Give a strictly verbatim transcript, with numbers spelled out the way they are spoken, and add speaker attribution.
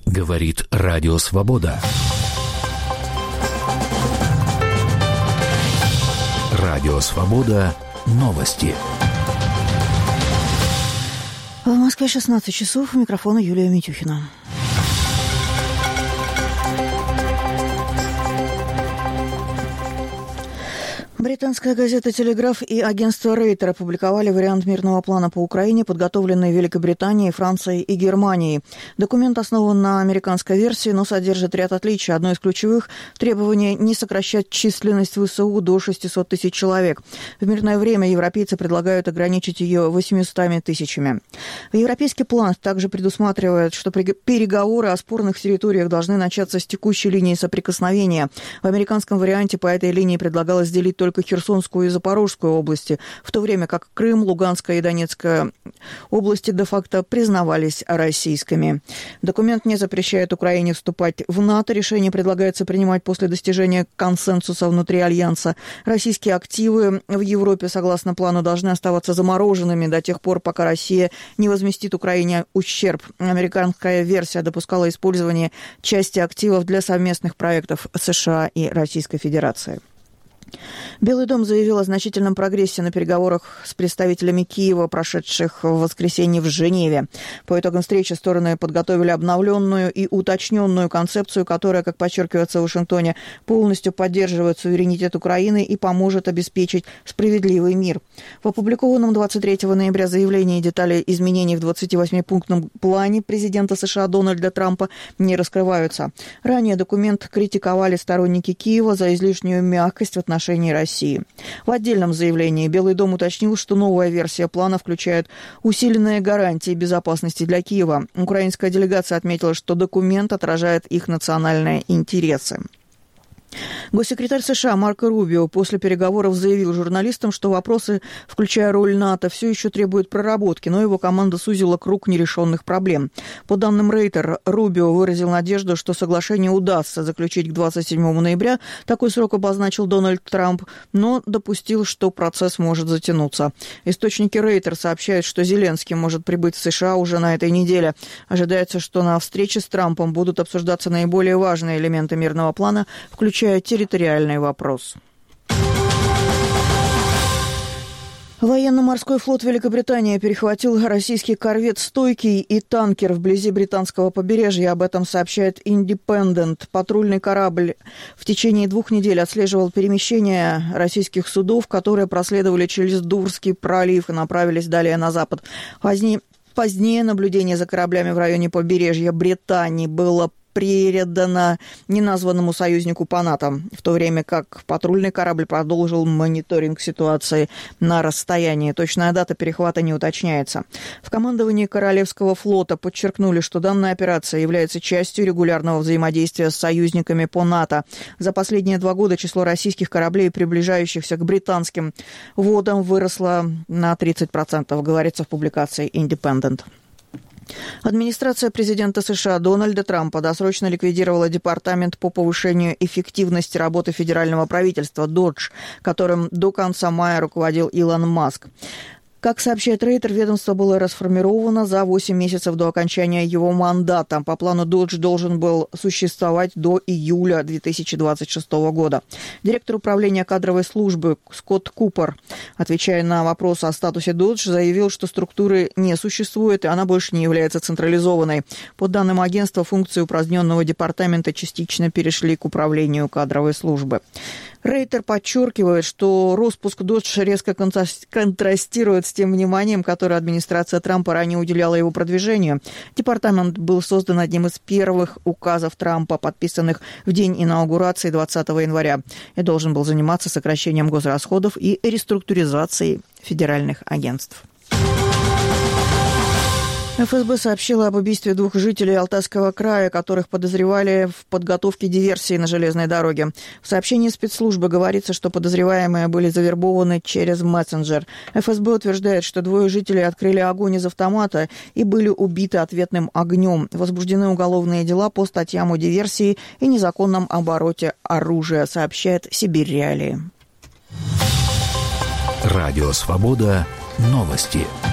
Speaker 1: Говорит Радио Свобода. Радио Свобода. Новости.
Speaker 2: В Москве шестнадцать часов. У микрофона Юлия Митюхина. Британская газета «Телеграф» и агентство Рейтер опубликовали вариант мирного плана по Украине, подготовленный Великобританией, Францией и Германией. Документ основан на американской версии, но содержит ряд отличий. Одно из ключевых – требование не сокращать численность ВСУ до шестисот тысяч человек. В мирное время европейцы предлагают ограничить ее восьмистами тысячами. Европейский план также предусматривает, что переговоры о спорных территориях должны начаться с текущей линии соприкосновения. В американском варианте по этой линии предлагалось делить только только Херсонскую и Запорожскую области, в то время как Крым, Луганская и Донецкая области де-факто признавались российскими. Документ не запрещает Украине вступать в НАТО. Решение предлагается принимать после достижения консенсуса внутри Альянса. Российские активы в Европе, согласно плану, должны оставаться замороженными до тех пор, пока Россия не возместит Украине ущерб. Американская версия допускала использование части активов для совместных проектов США и Российской Федерации. Белый дом заявил о значительном прогрессе на переговорах с представителями Киева, прошедших в воскресенье в Женеве. По итогам встречи стороны подготовили обновленную и уточненную концепцию, которая, как подчеркивается в Вашингтоне, полностью поддерживает суверенитет Украины и поможет обеспечить справедливый мир. В опубликованном двадцать третьего ноября заявлении детали изменений в двадцативосьмипунктном плане президента США Дональда Трампа не раскрываются. Ранее документ критиковали сторонники Киева за излишнюю мягкость в отношении России. В отдельном заявлении Белый дом уточнил, что новая версия плана включает усиленные гарантии безопасности для Киева. Украинская делегация отметила, что документ отражает их национальные интересы. Госсекретарь США Марко Рубио после переговоров заявил журналистам, что вопросы, включая роль НАТО, все еще требуют проработки, но его команда сузила круг нерешенных проблем. По данным Рейтер, Рубио выразил надежду, что соглашение удастся заключить к двадцать седьмому ноября. Такой срок обозначил Дональд Трамп, но допустил, что процесс может затянуться. Источники Рейтер сообщают, что Зеленский может прибыть в США уже на этой неделе. Ожидается, что на встрече с Трампом будут обсуждаться наиболее важные элементы мирного плана, включая территориальный вопрос. Военно-морской флот Великобритании перехватил российский корвет «Стойкий» и танкер вблизи британского побережья. Об этом сообщает «Индепендент». Патрульный корабль в течение двух недель отслеживал перемещение российских судов, которые проследовали через Дурский пролив и направились далее на запад. Позднее, позднее наблюдение за кораблями в районе побережья Британии было передано неназванному союзнику по НАТО, в то время как патрульный корабль продолжил мониторинг ситуации на расстоянии. Точная дата перехвата не уточняется. В командовании Королевского флота подчеркнули, что данная операция является частью регулярного взаимодействия с союзниками по НАТО. За последние два года число российских кораблей, приближающихся к британским водам, выросло на тридцать процентов, говорится в публикации «Индепендент». Администрация президента США Дональда Трампа досрочно ликвидировала департамент по повышению эффективности работы федерального правительства «Додж», которым до конца мая руководил Илон Маск. Как сообщает Рейтер, ведомство было расформировано за восемь месяцев до окончания его мандата. По плану Додж должен был существовать до июля две тысячи двадцать шестого года. Директор управления кадровой службы Скотт Купер, отвечая на вопрос о статусе Додж, заявил, что структуры не существует, и она больше не является централизованной. По данным агентства, функции упраздненного департамента частично перешли к управлению кадровой службы. Рейтер подчеркивает, что распуск Додж резко контрастирует с тем вниманием, которое администрация Трампа ранее уделяла его продвижению. Департамент был создан одним из первых указов Трампа, подписанных в день инаугурации двадцатого января, и должен был заниматься сокращением госрасходов и реструктуризацией федеральных агентств. эф эс бэ сообщила об убийстве двух жителей Алтайского края, которых подозревали в подготовке диверсии на железной дороге. В сообщении спецслужбы говорится, что подозреваемые были завербованы через мессенджер. эф эс бэ утверждает, что двое жителей открыли огонь из автомата и были убиты ответным огнем. Возбуждены уголовные дела по статьям о диверсии и незаконном обороте оружия, сообщает Сибирь Реалии.
Speaker 1: Радио Свобода. Новости.